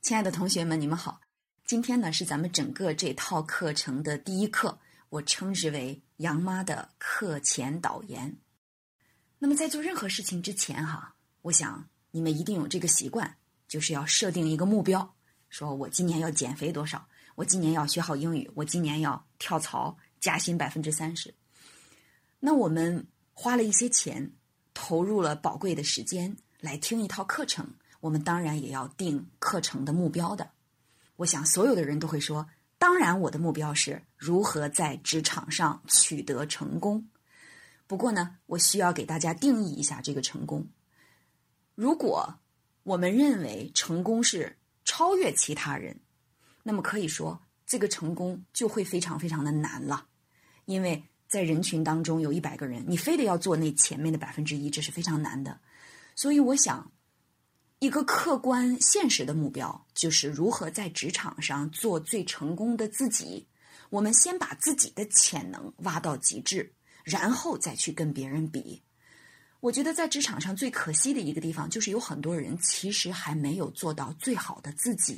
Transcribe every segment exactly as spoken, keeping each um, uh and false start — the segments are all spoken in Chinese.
亲爱的同学们，你们好。今天呢是咱们整个这套课程的第一课，我称之为杨妈的课前导言。那么在做任何事情之前哈，我想你们一定有这个习惯，就是要设定一个目标，说我今年要减肥多少，我今年要学好英语，我今年要跳槽加薪百分之三十。那我们花了一些钱，投入了宝贵的时间来听一套课程，我们当然也要定课程的目标的。我想所有的人都会说，当然我的目标是如何在职场上取得成功。不过呢，我需要给大家定义一下这个成功。如果我们认为成功是超越其他人，那么可以说这个成功就会非常非常的难了。因为在人群当中有一百个人，你非得要做那前面的百分之一，这是非常难的。所以我想一个客观现实的目标就是如何在职场上做最成功的自己。我们先把自己的潜能挖到极致，然后再去跟别人比。我觉得在职场上最可惜的一个地方，就是有很多人其实还没有做到最好的自己。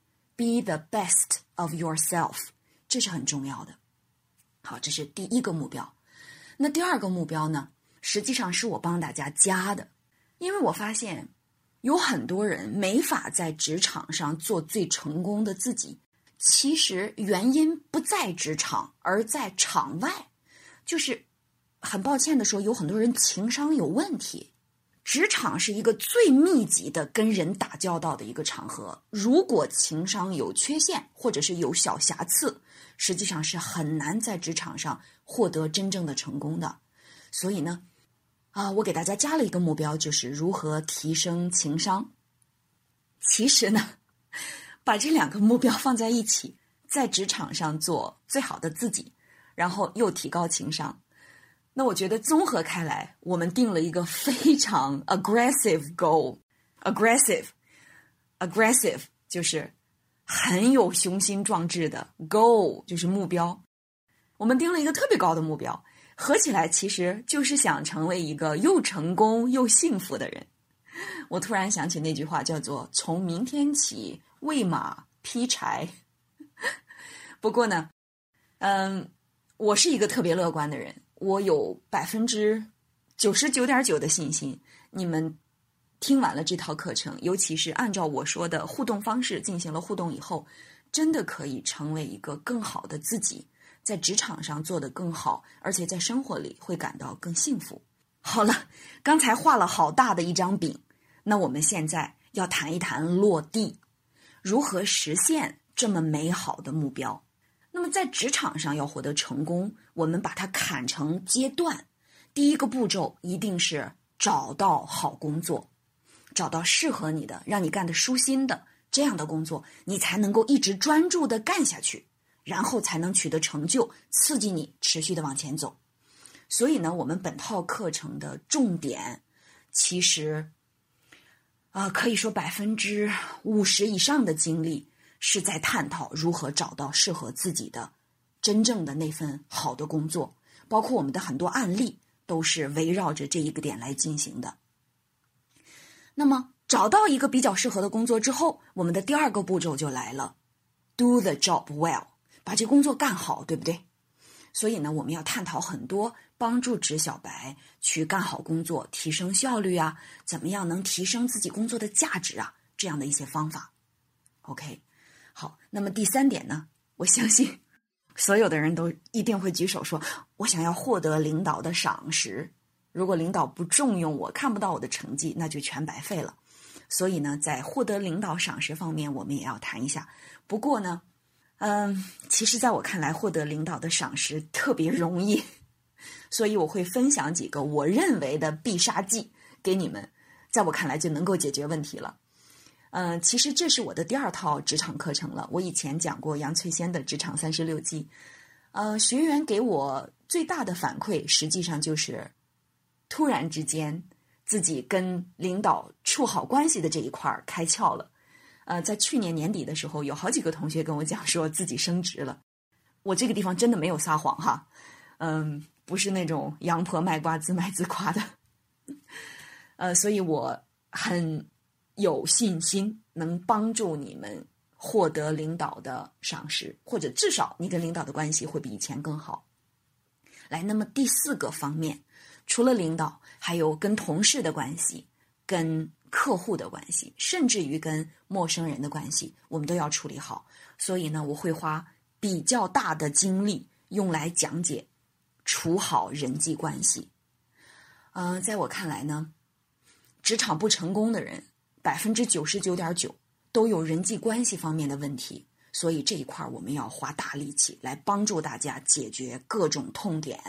Be the best of yourself， 这是很重要的。好，这是第一个目标。那第二个目标呢，实际上是我帮大家加的。因为我发现有很多人没法在职场上做最成功的自己，其实原因不在职场，而在场外。就是很抱歉的说，有很多人情商有问题。职场是一个最密集的跟人打交道的一个场合，如果情商有缺陷或者是有小瑕疵，实际上是很难在职场上获得真正的成功的。所以呢啊，我给大家加了一个目标，就是如何提升情商。其实呢，把这两个目标放在一起，在职场上做最好的自己，然后又提高情商，那我觉得综合开来，我们定了一个非常 aggressive goal。 aggressive aggressive 就是很有雄心壮志的， goal 就是目标。我们定了一个特别高的目标，合起来其实就是想成为一个又成功又幸福的人。我突然想起那句话，叫做从明天起喂马劈柴。不过呢嗯，我是一个特别乐观的人，我有百分之九十九点九的信心，你们听完了这套课程，尤其是按照我说的互动方式进行了互动以后，真的可以成为一个更好的自己，在职场上做得更好，而且在生活里会感到更幸福。好了，刚才画了好大的一张饼，那我们现在要谈一谈落地，如何实现这么美好的目标。那么在职场上要获得成功，我们把它砍成阶段。第一个步骤一定是找到好工作，找到适合你的，让你干得舒心的这样的工作，你才能够一直专注地干下去，然后才能取得成就，刺激你持续地往前走。所以呢，我们本套课程的重点其实呃，可以说百分之五十以上的精力是在探讨如何找到适合自己的真正的那份好的工作，包括我们的很多案例都是围绕着这一个点来进行的。那么找到一个比较适合的工作之后，我们的第二个步骤就来了， do the job well， 把这工作干好，对不对？所以呢，我们要探讨很多帮助职小白去干好工作，提升效率啊，怎么样能提升自己工作的价值啊，这样的一些方法。 OK， 好，那么第三点呢，我相信所有的人都一定会举手说，我想要获得领导的赏识，如果领导不重用我，看不到我的成绩，那就全白费了。所以呢，在获得领导赏识方面，我们也要谈一下。不过呢嗯，其实在我看来，获得领导的赏识特别容易，所以我会分享几个我认为的必杀技给你们，在我看来就能够解决问题了。嗯，其实这是我的第二套职场课程了，我以前讲过杨翠仙的职场三十六计。呃，学员给我最大的反馈，实际上就是突然之间自己跟领导处好关系的这一块开窍了。呃，在去年年底的时候，有好几个同学跟我讲说自己升职了。我这个地方真的没有撒谎哈，嗯，不是那种杨婆卖瓜自卖自夸的。呃，所以我很有信心能帮助你们获得领导的赏识，或者至少你跟领导的关系会比以前更好。来，那么第四个方面，除了领导，还有跟同事的关系，跟客户的关系，甚至于跟陌生人的关系，我们都要处理好。所以呢，我会花比较大的精力用来讲解处好人际关系。嗯、呃，在我看来呢，职场不成功的人百分之九十九点九都有人际关系方面的问题，所以这一块我们要花大力气来帮助大家解决各种痛点。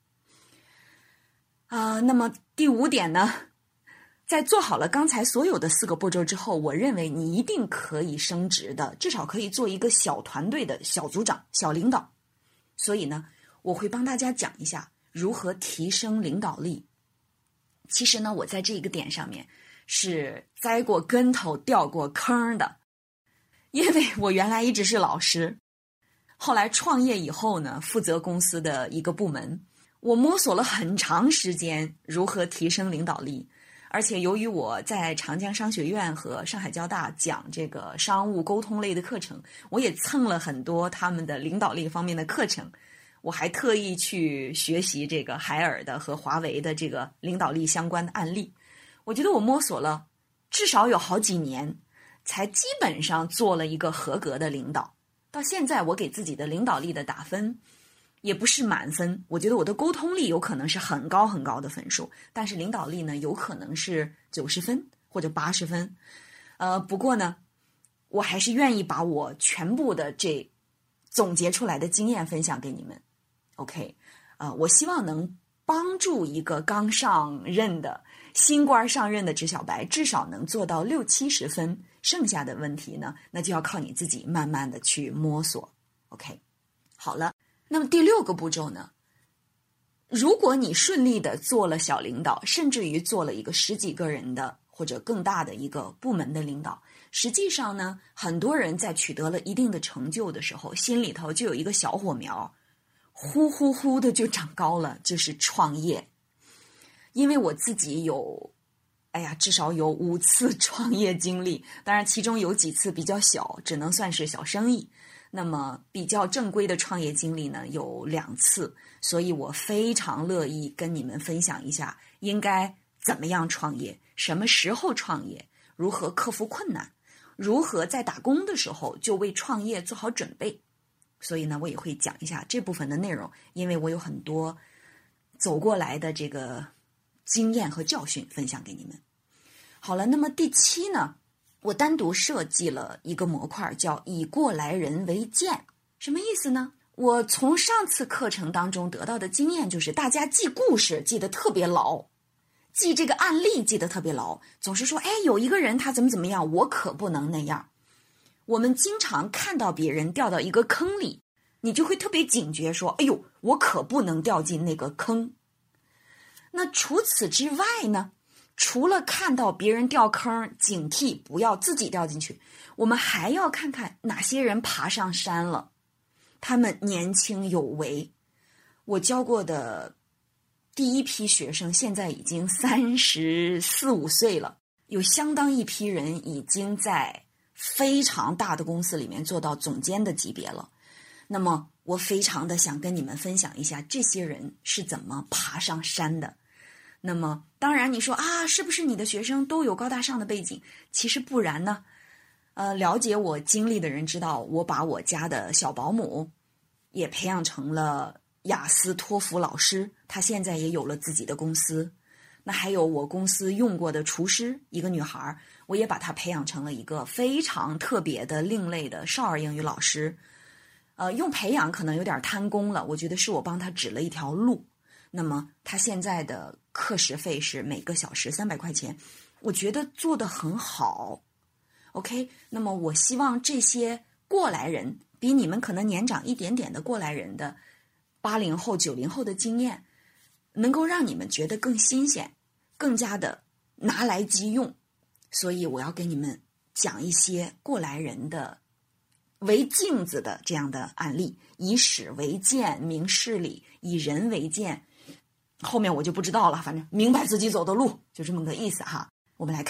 啊、呃，那么第五点呢，在做好了刚才所有的四个步骤之后，我认为你一定可以升职的，至少可以做一个小团队的小组长、小领导。所以呢，我会帮大家讲一下如何提升领导力。其实呢，我在这个点上面是栽过跟头、掉过坑的，因为我原来一直是老师，后来创业以后呢，负责公司的一个部门，我摸索了很长时间如何提升领导力。而且由于我在长江商学院和上海交大讲这个商务沟通类的课程，我也蹭了很多他们的领导力方面的课程。我还特意去学习这个海尔的和华为的这个领导力相关的案例。我觉得我摸索了至少有好几年，才基本上做了一个合格的领导。到现在我给自己的领导力的打分也不是满分，我觉得我的沟通力有可能是很高很高的分数，但是领导力呢，有可能是九十分或者八十分。呃，不过呢，我还是愿意把我全部的这总结出来的经验分享给你们。OK， 呃，我希望能帮助一个刚上任的新官上任的职小白，至少能做到六七十分，剩下的问题呢，那就要靠你自己慢慢的去摸索。OK， 好了。那么第六个步骤呢，如果你顺利的做了小领导，甚至于做了一个十几个人的或者更大的一个部门的领导，实际上呢，很多人在取得了一定的成就的时候，心里头就有一个小火苗，呼呼呼的就长高了，就是创业。因为我自己有哎呀，至少有五次创业经历，当然其中有几次比较小，只能算是小生意。那么比较正规的创业经历呢，有两次，所以我非常乐意跟你们分享一下应该怎么样创业，什么时候创业，如何克服困难，如何在打工的时候就为创业做好准备。所以呢，我也会讲一下这部分的内容，因为我有很多走过来的这个经验和教训分享给你们。好了，那么第七呢，我单独设计了一个模块，叫以过来人为鉴。什么意思呢？我从上次课程当中得到的经验就是，大家记故事记得特别牢，记这个案例记得特别牢，总是说，哎，有一个人他怎么怎么样，我可不能那样。我们经常看到别人掉到一个坑里，你就会特别警觉说，哎呦，我可不能掉进那个坑。那除此之外呢，除了看到别人掉坑，警惕不要自己掉进去，我们还要看看哪些人爬上山了，他们年轻有为。我教过的第一批学生现在已经三十四五岁了，有相当一批人已经在非常大的公司里面做到总监的级别了。那么我非常的想跟你们分享一下这些人是怎么爬上山的。那么当然你说啊，是不是你的学生都有高大上的背景？其实不然呢。呃，了解我经历的人知道，我把我家的小保姆也培养成了雅思托福老师，她现在也有了自己的公司。那还有我公司用过的厨师，一个女孩，我也把她培养成了一个非常特别的另类的少儿英语老师。呃，用培养可能有点贪功了，我觉得是我帮她指了一条路。那么她现在的课时费是每个小时三百块钱，我觉得做得很好。OK， 那么我希望这些过来人，比你们可能年长一点点的过来人的八零后、九零后的经验，能够让你们觉得更新鲜，更加的拿来即用。所以我要给你们讲一些过来人的为镜子的这样的案例，以史为鉴，明事理，以人为鉴。后面我就不知道了，反正明白自己走的路，就这么个意思哈。我们来看看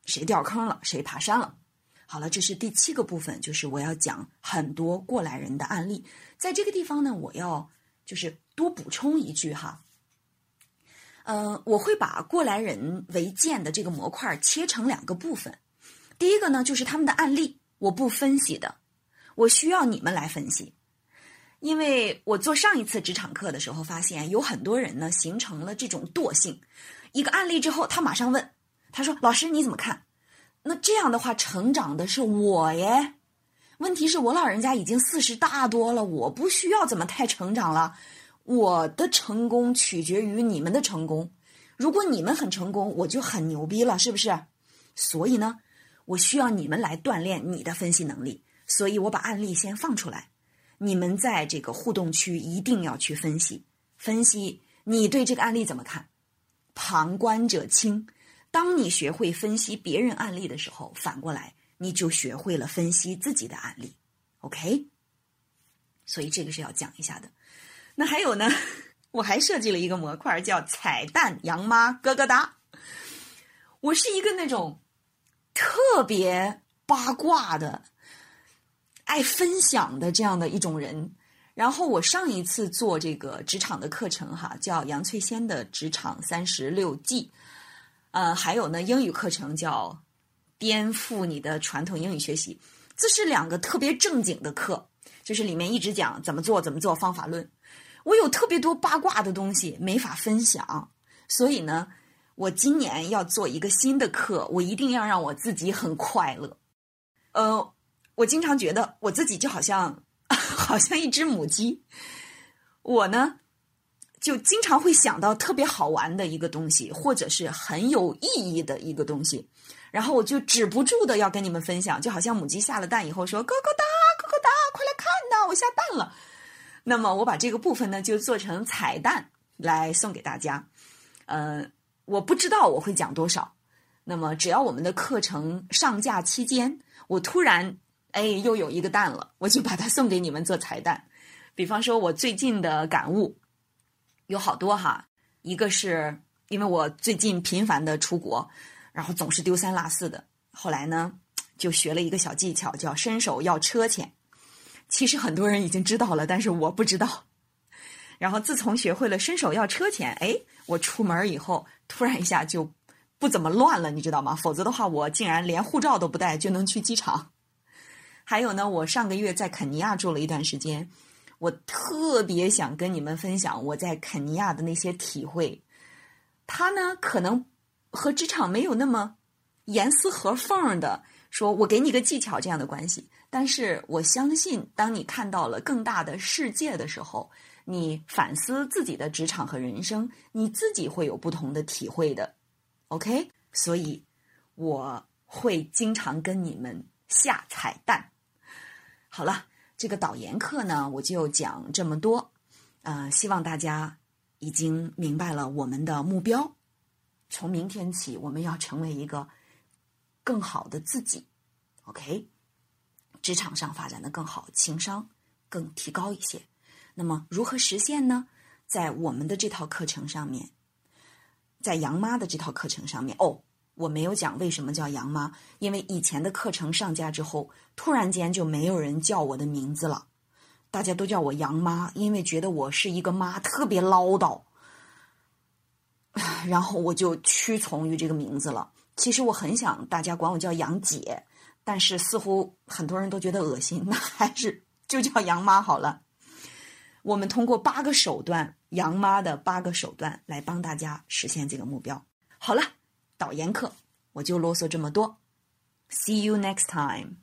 谁掉坑了，谁爬山了。好了，这是第七个部分，就是我要讲很多过来人的案例。在这个地方呢，我要就是多补充一句哈，呃，我会把过来人为鉴的这个模块切成两个部分。第一个呢，就是他们的案例，我不分析的，我需要你们来分析。因为我做上一次职场课的时候发现，有很多人呢形成了这种惰性，一个案例之后他马上问，他说老师你怎么看？那这样的话成长的是我耶，问题是我老人家已经四十大多了，我不需要怎么太成长了，我的成功取决于你们的成功，如果你们很成功我就很牛逼了，是不是？所以呢我需要你们来锻炼你的分析能力，所以我把案例先放出来，你们在这个互动区一定要去分析分析你对这个案例怎么看。旁观者清，当你学会分析别人案例的时候，反过来你就学会了分析自己的案例 OK， 所以这个是要讲一下的。那还有呢，我还设计了一个模块叫彩蛋杨妈咯咯哒。我是一个那种特别八卦的爱分享的这样的一种人。然后我上一次做这个职场的课程哈，叫杨翠仙的职场三十六计，呃，还有呢英语课程叫颠覆你的传统英语学习，这是两个特别正经的课，就是里面一直讲怎么做怎么做方法论。我有特别多八卦的东西没法分享，所以呢我今年要做一个新的课，我一定要让我自己很快乐。呃，我经常觉得我自己就好像好像一只母鸡，我呢就经常会想到特别好玩的一个东西，或者是很有意义的一个东西，然后我就止不住的要跟你们分享，就好像母鸡下了蛋以后说咯咯哒咯咯哒，快来看呐，我下蛋了。那么我把这个部分呢就做成彩蛋来送给大家。呃，我不知道我会讲多少，那么只要我们的课程上架期间我突然哎又有一个蛋了，我就把它送给你们做彩蛋。比方说我最近的感悟有好多哈，一个是因为我最近频繁的出国，然后总是丢三落四的，后来呢就学了一个小技巧叫伸手要车钱。其实很多人已经知道了，但是我不知道。然后自从学会了伸手要车钱，哎，我出门以后突然一下就不怎么乱了，你知道吗？否则的话我竟然连护照都不带就能去机场。还有呢，我上个月在肯尼亚住了一段时间，我特别想跟你们分享我在肯尼亚的那些体会。它呢可能和职场没有那么严丝合缝的说我给你个技巧这样的关系，但是我相信当你看到了更大的世界的时候，你反思自己的职场和人生，你自己会有不同的体会的 OK， 所以我会经常跟你们下彩蛋。好了，这个导研课呢我就讲这么多，呃，希望大家已经明白了我们的目标。从明天起我们要成为一个更好的自己 OK， 职场上发展的更好，情商更提高一些。那么如何实现呢？在我们的这套课程上面，在杨妈的这套课程上面，哦，我没有讲为什么叫杨妈，因为以前的课程上架之后，突然间就没有人叫我的名字了，大家都叫我杨妈，因为觉得我是一个妈，特别唠叨，然后我就屈从于这个名字了。其实我很想大家管我叫杨姐，但是似乎很多人都觉得恶心，那还是就叫杨妈好了。我们通过八个手段，杨妈的八个手段来帮大家实现这个目标。好了，导研课我就啰嗦这么多。See you next time.